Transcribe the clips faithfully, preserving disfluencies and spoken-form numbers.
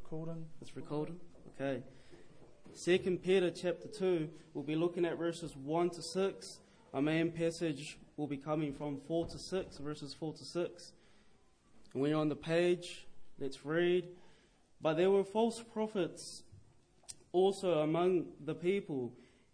recording. It's recording? Okay. Second Peter chapter two, we'll be looking at verses one to six. Our main passage will be coming from four to six, verses four to six. And when you're on the page, let's read. But there were false prophets also among the people,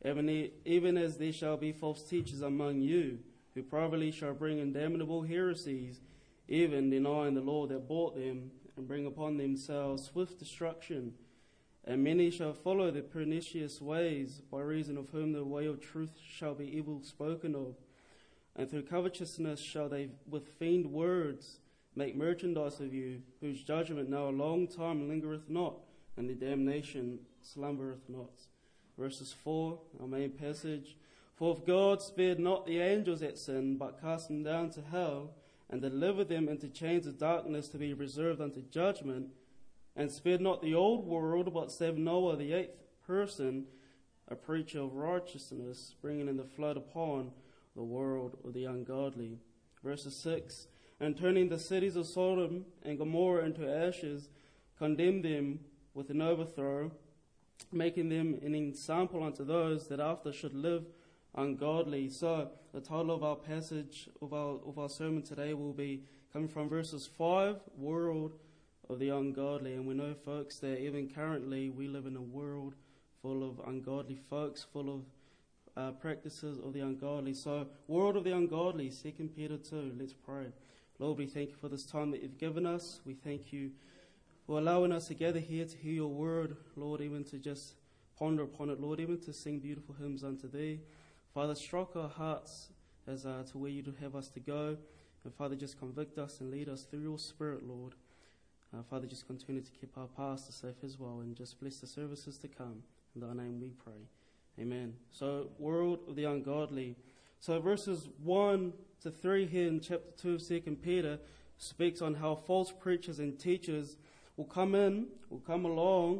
even as there shall be false teachers among you, who privately shall bring in damnable heresies, even denying the Lord that bought them, and bring upon themselves swift destruction. And many shall follow their pernicious ways, by reason of whom the way of truth shall be evil spoken of. And through covetousness shall they with feigned words make merchandise of you, whose judgment now a long time lingereth not, and the damnation slumbereth not. Verses four, our main passage. For if God spared not the angels that sinned, but cast them down to hell, and delivered them into chains of darkness to be reserved unto judgment, and spared not the old world, but saved Noah, the eighth person, a preacher of righteousness, bringing in the flood upon the world of the ungodly. Verses six, and turning the cities of Sodom and Gomorrah into ashes, condemned them with an overthrow, making them an example unto those that after should live ungodly. So the title of our passage of our of our sermon today will be coming from verses five, world of the ungodly. And we know, folks, that even currently we live in a world full of ungodly folks, full of uh, practices of the ungodly. So world of the ungodly, Second Peter two. Let's pray. Lord, we thank you for this time that you've given us. We thank you for allowing us to gather here to hear your word, Lord, even to just ponder upon it, Lord, even to sing beautiful hymns unto thee. Father, strike our hearts as uh, to where you'd have us to go. And Father, just convict us and lead us through your Spirit, Lord. Uh, Father, just continue to keep our pastor safe as well, and just bless the services to come. In thy name we pray. Amen. So, world of the ungodly. So verses one to three here in chapter two of Second Peter speaks on how false preachers and teachers will come in, will come along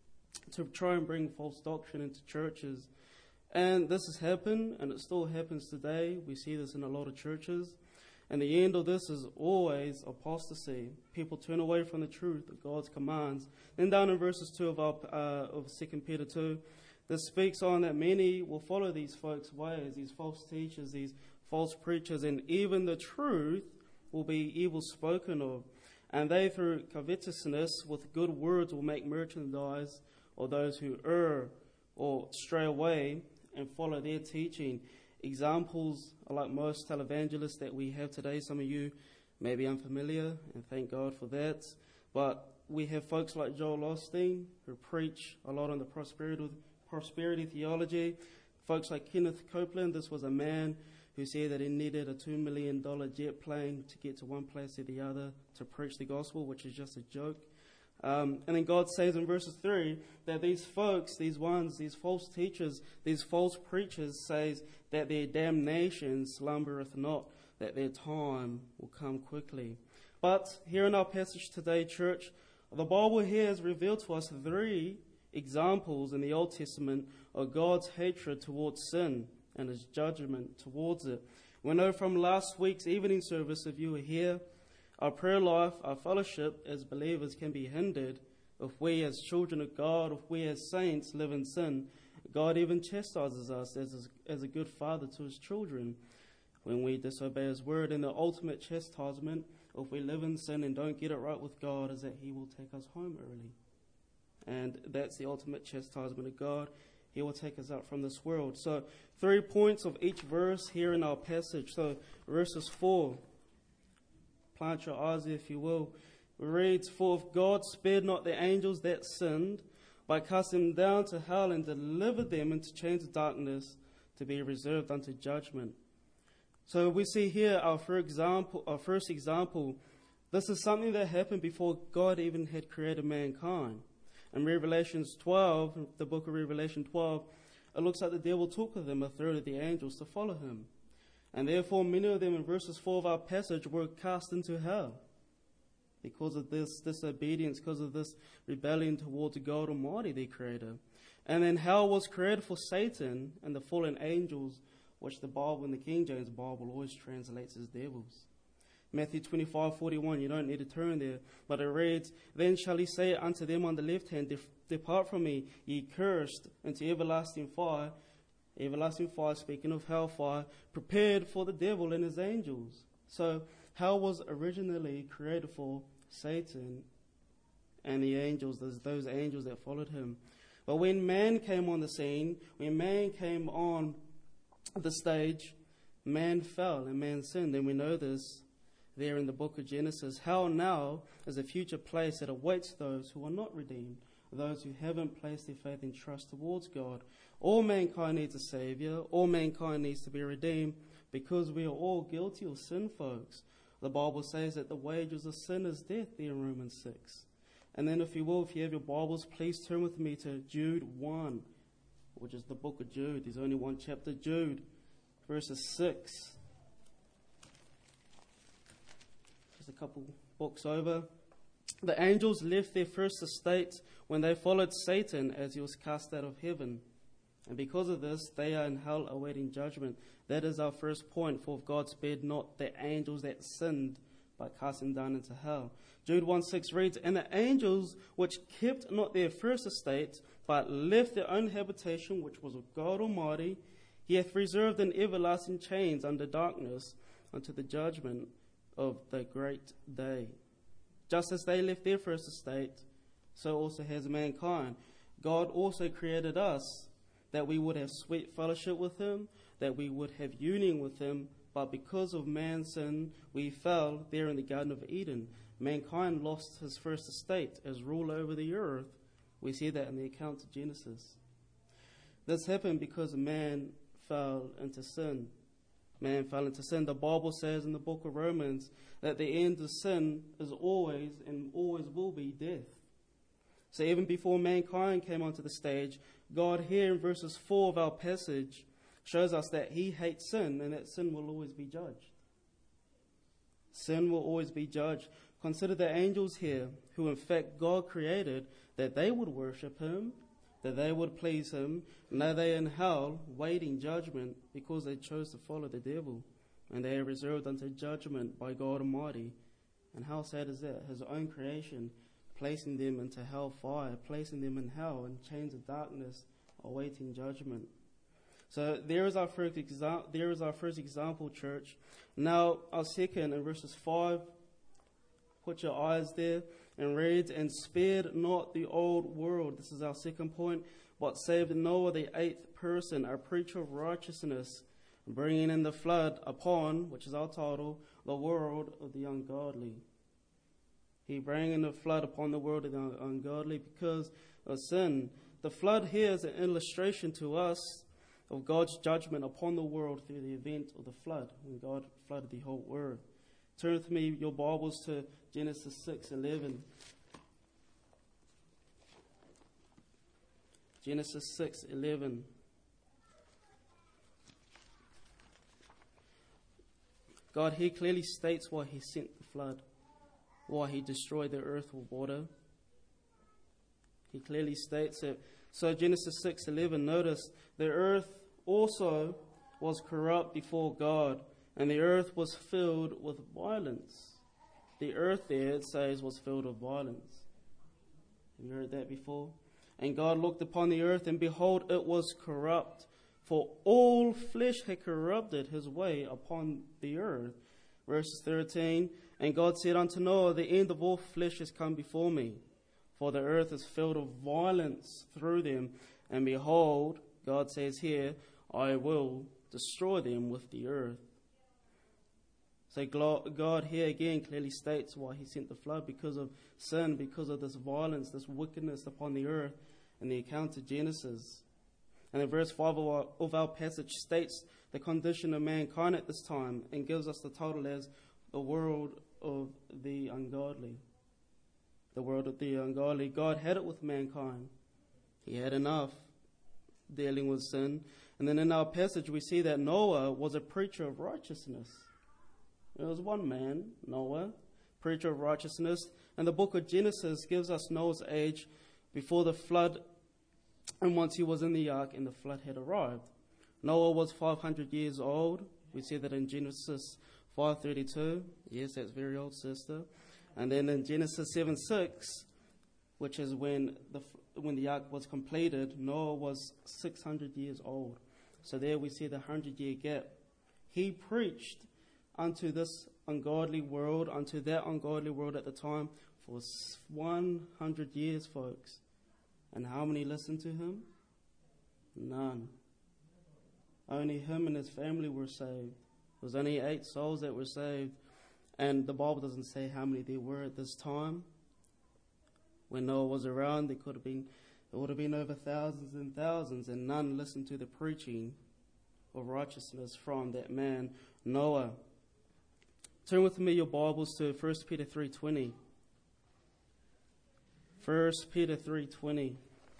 to try and bring false doctrine into churches. And this has happened, and it still happens today. We see this in a lot of churches. And the end of this is always apostasy. People turn away from the truth of God's commands. Then down in verses two of, our, uh, of Second Peter two, this speaks on that many will follow these folks' ways, these false teachers, these false preachers, and even the truth will be evil spoken of. And they, through covetousness, with good words, will make merchandise of those who err or stray away and follow their teaching. Examples are like most televangelists that we have today. Some of you may be unfamiliar, and thank God for that. But we have folks like Joel Osteen, who preach a lot on the prosperity, prosperity theology. Folks like Kenneth Copeland. This was a man who said that he needed a two million dollars jet plane to get to one place or the other to preach the gospel, which is just a joke. Um, and then God says in verses three that these folks, these ones, these false teachers, these false preachers, says that their damnation slumbereth not, that their time will come quickly. But here in our passage today, church, the Bible here has revealed to us three examples in the Old Testament of God's hatred towards sin and his judgment towards it. We know from last week's evening service, if you were here, our prayer life, our fellowship as believers can be hindered if we as children of God, if we as saints live in sin. God even chastises us as a, as a good father to his children when we disobey his word. And the ultimate chastisement, if we live in sin and don't get it right with God, is that he will take us home early. And that's the ultimate chastisement of God. He will take us out from this world. So three points of each verse here in our passage. So verses four. Plant your eyes, if you will. It reads, for if God spared not the angels that sinned, by casting them down to hell and delivered them into chains of darkness to be reserved unto judgment. So we see here our first example, our first example. This is something that happened before God even had created mankind. In Revelations twelve, the book of Revelation twelve, it looks like the devil took with him a third of the angels to follow him. And therefore many of them in verses four of our passage were cast into hell because of this disobedience, because of this rebellion towards God Almighty, their Creator. And then hell was created for Satan and the fallen angels, which the Bible in the King James Bible always translates as devils. Matthew twenty-five forty-one, you don't need to turn there, but it reads, Then shall he say unto them on the left hand, Depart from me, ye cursed, into everlasting fire, everlasting fire, speaking of hellfire, prepared for the devil and his angels. So hell was originally created for Satan and the angels, those, those angels that followed him. But when man came on the scene, when man came on the stage, man fell and man sinned, and we know this there in the book of Genesis. Hell now is a future place that awaits those who are not redeemed, those who haven't placed their faith and trust towards God. All mankind needs a Savior. All mankind needs to be redeemed because we are all guilty of sin, folks. The Bible says that the wages of sin is death there in Romans six. And then if you will, if you have your Bibles, please turn with me to Jude one, which is the book of Jude. There's only one chapter, Jude, verses six. Just a couple books over. The angels left their first estate when they followed Satan as he was cast out of heaven. And because of this, they are in hell awaiting judgment. That is our first point, for God spared not the angels that sinned by casting down into hell. Jude one six reads, And the angels which kept not their first estate, but left their own habitation, which was of God Almighty, he hath reserved in everlasting chains under darkness unto the judgment of the great day. Just as they left their first estate, so also has mankind. God also created us that we would have sweet fellowship with him, that we would have union with him, but because of man's sin, we fell there in the Garden of Eden. Mankind lost his first estate as ruler over the earth. We see that in the account of Genesis. This happened because man fell into sin. Man fell into sin. The Bible says in the book of Romans that the end of sin is always and always will be death. So even before mankind came onto the stage, God here in verses four of our passage shows us that he hates sin and that sin will always be judged. Sin will always be judged. Consider the angels here, who in fact God created, that they would worship him, that they would please him. Now they are in hell waiting judgment because they chose to follow the devil. And they are reserved unto judgment by God Almighty. And how sad is that? His own creation, placing them into hell fire, placing them in hell in chains of darkness, awaiting judgment. So there is our first example. There is our first example, church. Now our second in verses five. Put your eyes there and read, and spared not the old world. This is our second point. But saved Noah, the eighth person, a preacher of righteousness, bringing in the flood upon, which is our title, the world of the ungodly. He bring in the flood upon the world of the ungodly because of sin. The flood here is an illustration to us of God's judgment upon the world through the event of the flood, when God flooded the whole earth. Turn with me your Bibles to Genesis six eleven. Genesis six eleven. God here clearly states why he sent the flood, why he destroyed the earth with water. He clearly states it. So Genesis six eleven, notice, the earth also was corrupt before God, and the earth was filled with violence. The earth there, it says, was filled with violence. Have you heard that before? And God looked upon the earth, and behold, it was corrupt, for all flesh had corrupted his way upon the earth. Verse thirteen, and God said unto Noah, the end of all flesh is come before me, for the earth is filled with violence through them. And behold, God says here, I will destroy them with the earth. So God here again clearly states why he sent the flood, because of sin, because of this violence, this wickedness upon the earth in the account of Genesis. And then verse five of our, of our passage states the condition of mankind at this time and gives us the title as the world of the ungodly. The world of the ungodly. God had it with mankind. He had enough dealing with sin. And then in our passage we see that Noah was a preacher of righteousness. There was one man, Noah, preacher of righteousness. And the book of Genesis gives us Noah's age before the flood and once he was in the ark and the flood had arrived. Noah was five hundred years old. We see that in Genesis five thirty-two. Yes, that's very old, sister. And then in Genesis seven six, which is when the when the ark was completed, Noah was six hundred years old. So there we see the hundred-year gap. He preached unto this ungodly world, unto that ungodly world at the time, for one hundred years, folks. And how many listened to him? None. Only him and his family were saved. There was only eight souls that were saved. And the Bible doesn't say how many there were at this time. When Noah was around, there could have been, there would have been over thousands and thousands, and none listened to the preaching of righteousness from that man, Noah. Turn with me your Bibles to First Peter three twenty. First Peter three twenty.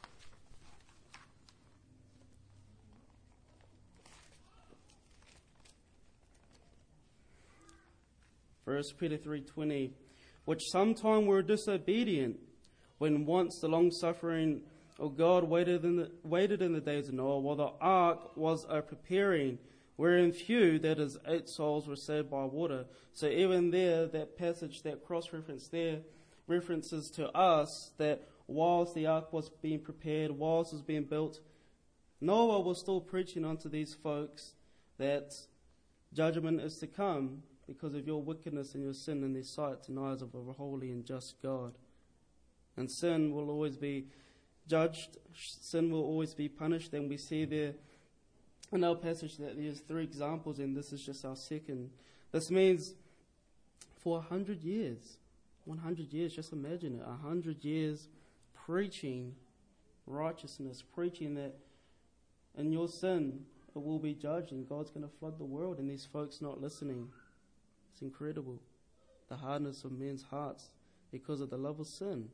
First Peter three twenty, which sometime were disobedient, when once the long-suffering of God waited in the, waited in the days of Noah, while the ark was a preparing, wherein few, that is, eight souls, were saved by water. So even there, that passage, that cross-reference there, references to us that whilst the ark was being prepared, whilst it was being built, Noah was still preaching unto these folks that judgment is to come because of your wickedness and your sin in their sight and eyes of a holy and just God. And sin will always be judged, sin will always be punished, and we see there in our passage that there's three examples, and this is just our second. This means for a hundred years, one hundred years, just imagine it, a hundred years preaching righteousness, preaching that in your sin it will be judged and God's going to flood the world, and these folks not listening. It's incredible, the hardness of men's hearts because of the love of sin.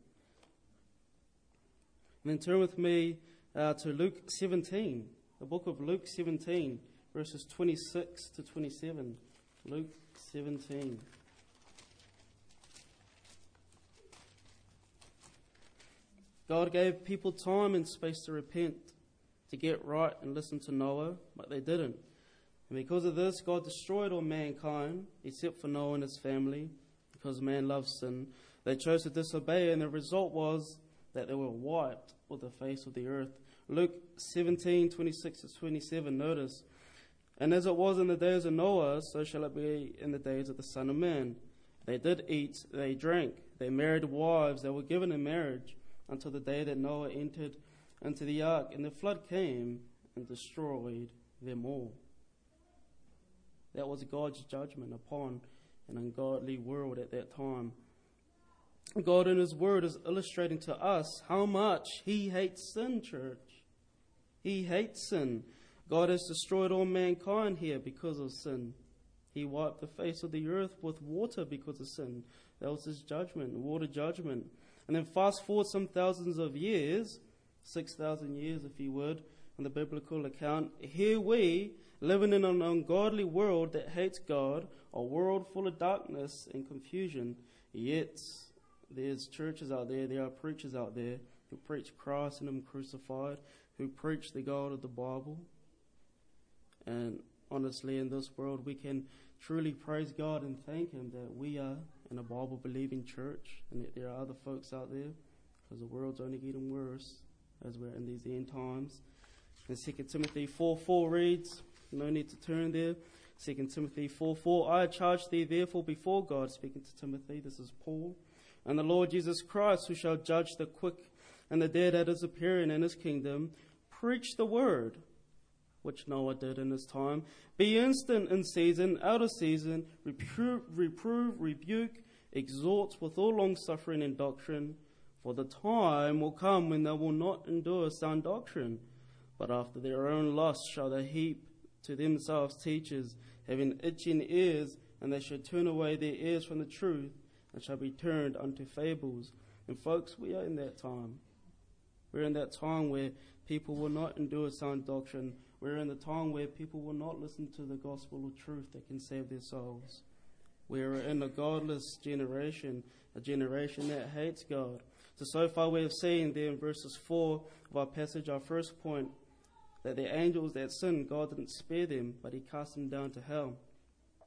And then turn with me uh, to Luke seventeen, the book of Luke seventeen, verses twenty-six to twenty-seven. Luke seventeen. God gave people time and space to repent, to get right and listen to Noah, but they didn't. And because of this, God destroyed all mankind, except for Noah and his family, because man loves sin. They chose to disobey, and the result was that they were wiped off the face of the earth. Luke seventeen, twenty-six to twenty-seven, notice. And as it was in the days of Noah, so shall it be in the days of the Son of Man. They did eat, they drank, they married wives, they were given in marriage, until the day that Noah entered into the ark, and the flood came and destroyed them all. That was God's judgment upon an ungodly world at that time. God in His Word is illustrating to us how much He hates sin, church. He hates sin. God has destroyed all mankind here because of sin. He wiped the face of the earth with water because of sin. That was His judgment, water judgment. And then fast forward some thousands of years, six thousand years if you would, on the biblical account, here we, living in an ungodly world that hates God, a world full of darkness and confusion, yet there's churches out there, there are preachers out there who preach Christ and Him crucified, who preach the God of the Bible. And honestly, in this world, we can truly praise God and thank Him that we are in a Bible-believing church, and that there are other folks out there, because the world's only getting worse as we're in these end times. And Second Timothy four four reads, no need to turn there, Second Timothy four four, I charge thee therefore before God, speaking to Timothy, this is Paul, and the Lord Jesus Christ, who shall judge the quick and the dead at His appearing in His kingdom, preach the word, which Noah did in his time. Be instant in season, out of season, reprove, reprove, rebuke, exhort with all longsuffering and doctrine. For the time will come when they will not endure sound doctrine, but after their own lust shall they heap to themselves teachers, having itching ears, and they shall turn away their ears from the truth, and shall be turned unto fables. And folks, we are in that time. We're in that time where people will not endure sound doctrine. We're in the time where people will not listen to the gospel of truth that can save their souls. We're in a godless generation, a generation that hates God. So, so far we have seen there in verses four of our passage, our first point, that the angels that sinned, God didn't spare them, but He cast them down to hell.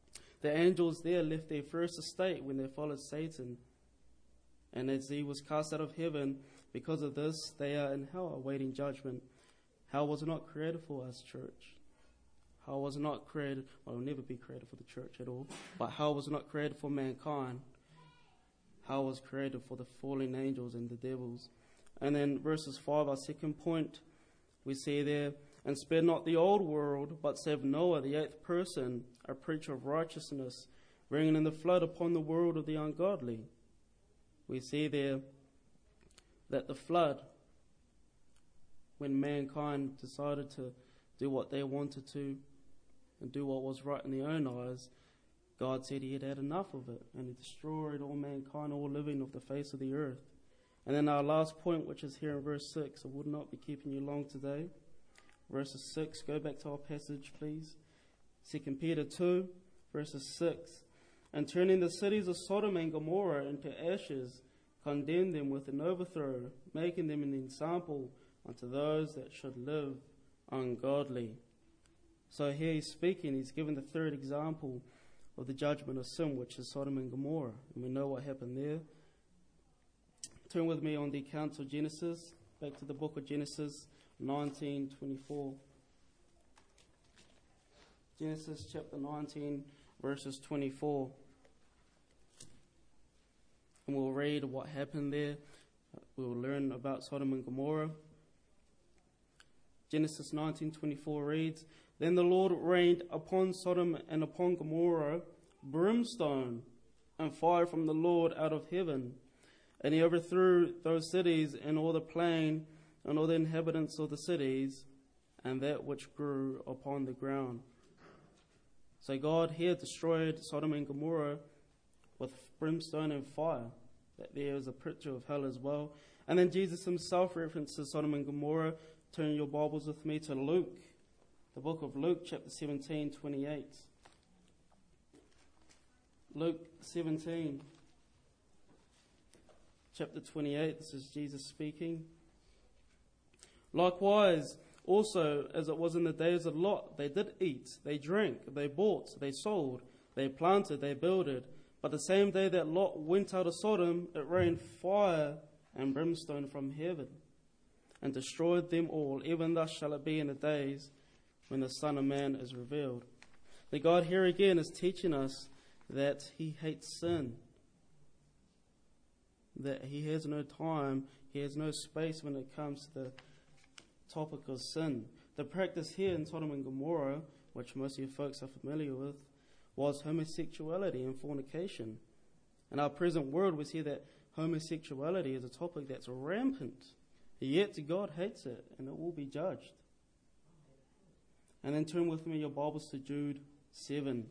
The angels there left their first estate when they followed Satan. And as he was cast out of heaven, because of this, they are in hell awaiting judgment. Hell was not created for us, church. Hell was not created, well, it will never be created for the church at all, but hell was not created for mankind. Hell was created for the fallen angels and the devils. And then verses five, our second point, we see there, and spare not the old world, but save Noah, the eighth person, a preacher of righteousness, bringing in the flood upon the world of the ungodly. We see there that the flood, when mankind decided to do what they wanted to and do what was right in their own eyes, God said he had had enough of it, and he destroyed all mankind, all living of the face of the earth. And then our last point, which is here in verse six, I would not be keeping you long today. Verses six, go back to our passage, please. Second Peter two, verses six. And turning the cities of Sodom and Gomorrah into ashes, condemn them with an overthrow, making them an example unto those that should live ungodly. So here he's speaking, he's given the third example of the judgment of sin, which is Sodom and Gomorrah. And we know what happened there. Turn with me on the account of Genesis, back to the book of Genesis nineteen twenty-four. Genesis chapter nineteen, verses twenty-four. And we'll read what happened there. We'll learn about Sodom and Gomorrah. Genesis nineteen twenty-four reads, Then the Lord rained upon Sodom and upon Gomorrah brimstone and fire from the Lord out of heaven. And he overthrew those cities and all the plain and all the inhabitants of the cities and that which grew upon the ground. So God here destroyed Sodom and Gomorrah with brimstone and fire. That there is a picture of hell as well. And then Jesus himself references Sodom and Gomorrah. Turn your Bibles with me to Luke, the book of Luke, chapter seventeen, twenty-eight. Luke seventeen, chapter twenty-eight, this is Jesus speaking. Likewise, also, as it was in the days of Lot, they did eat, they drank, they bought, they sold, they planted, they builded. But the same day that Lot went out of Sodom, it rained fire and brimstone from heaven, and destroyed them all. Even thus shall it be in the days when the Son of Man is revealed. The God here again is teaching us that he hates sin, that he has no time, he has no space when it comes to the topic of sin. The practice here in Sodom and Gomorrah, which most of you folks are familiar with, was homosexuality and fornication. In our present world, we see that homosexuality is a topic that's rampant, yet God hates it, and it will be judged. And then turn with me your Bibles to Jude seven.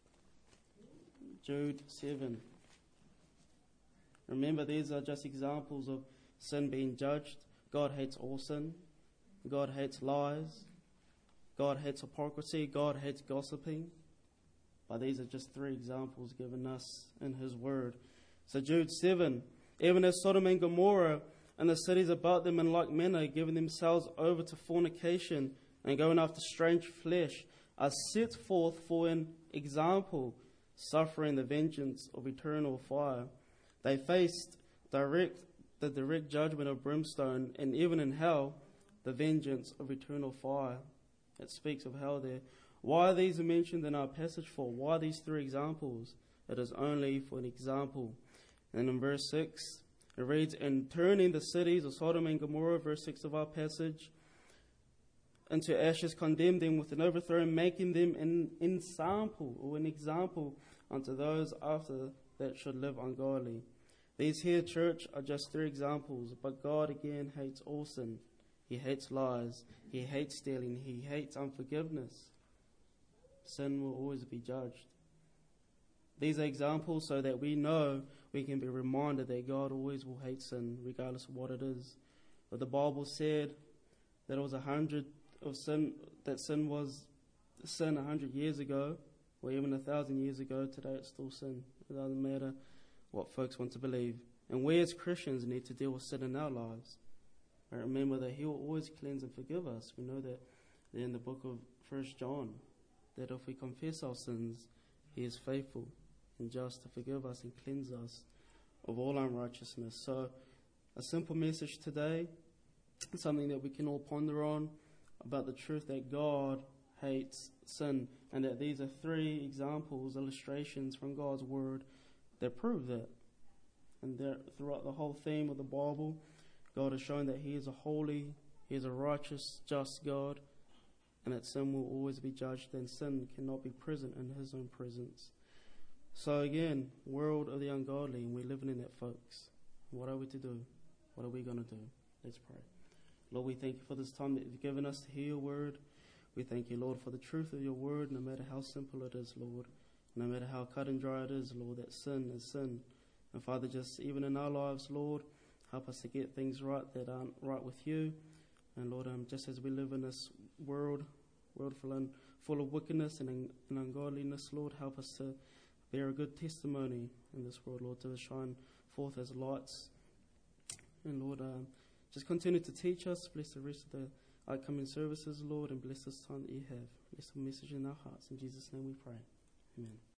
Jude seven. Remember, these are just examples of sin being judged. God hates all sin. God hates lies. God hates hypocrisy. God hates gossiping. But these are just three examples given us in his word. So Jude seven. Even as Sodom and Gomorrah and the cities about them in like manner, giving themselves over to fornication and going after strange flesh, are set forth for an example, suffering the vengeance of eternal fire. They faced direct the direct judgment of brimstone, and even in hell, the vengeance of eternal fire. It speaks of hell there. Why are these mentioned in our passage for? Why these three examples? It is only for an example. And in verse six, it reads, And turning the cities of Sodom and Gomorrah, verse six of our passage, into ashes, condemn them with an overthrow, making them an ensample or an example unto those after that should live ungodly. These here, church, are just three examples, but God again hates all sin. He hates lies. He hates stealing. He hates unforgiveness. Sin will always be judged. These are examples so that we know, we can be reminded that God always will hate sin, regardless of what it is. But the Bible said that it was a hundred of sin, that sin was sin a hundred years ago, or even a thousand years ago. Today it's still sin. It doesn't matter what folks want to believe. And we as Christians need to deal with sin in our lives. And remember that he will always cleanse and forgive us. We know that in the book of First John, that if we confess our sins, He is faithful and just to forgive us and cleanse us of all unrighteousness. So a simple message today, something that we can all ponder on, about the truth that God hates sin, and that these are three examples, illustrations from God's word that prove that. And that throughout the whole theme of the Bible, God has shown that He is a holy, He is a righteous, just God, and that sin will always be judged, and sin cannot be present in His own presence. So again, world of the ungodly, and we're living in that, folks. What are we to do? What are we going to do? Let's pray. Lord, we thank you for this time that you've given us to hear your word. We thank you, Lord, for the truth of your word, no matter how simple it is, Lord. No matter how cut and dry it is, Lord, that sin is sin. And Father, just even in our lives, Lord, help us to get things right that aren't right with you. And Lord, um, just as we live in this world, world full, un, full of wickedness and, un, and ungodliness, Lord, help us to bear a good testimony in this world, Lord, to shine forth as lights. And Lord, um, just continue to teach us. Bless the rest of the upcoming services, Lord, and bless this time that you have. Bless the message in our hearts. In Jesus' name we pray. Amen.